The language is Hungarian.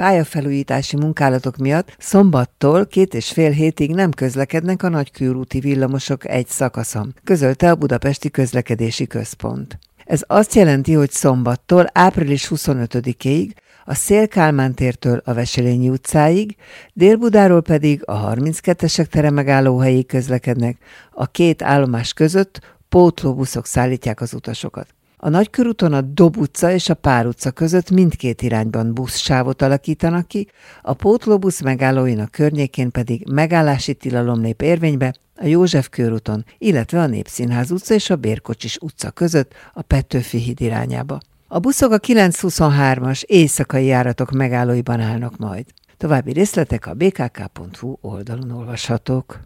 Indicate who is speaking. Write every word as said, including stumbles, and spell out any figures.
Speaker 1: Pályafelújítási munkálatok miatt szombattól két és fél hétig nem közlekednek a nagykörúti villamosok egy szakaszon, közölte a Budapesti Közlekedési Központ. Ez azt jelenti, hogy szombattól április huszonötödikéig a Széll-Kálmán tértől a Veselényi utcáig, Dél-Budáról pedig a harminckettesek tere megállóhelyig közlekednek, a két állomás között pótlóbuszok szállítják az utasokat. A Nagykörúton a Dob utca és a Pár utca között mindkét irányban buszsávot alakítanak ki, a pótlóbusz megállóinak környékén pedig megállási tilalom lép érvénybe a József körúton, illetve a Népszínház utca és a Bérkocsis utca között a Petőfi híd irányába. A buszok a kilencszázhuszonhármas éjszakai járatok megállóiban állnak majd. További részletek a bé ká ká pont hú oldalon olvashatók.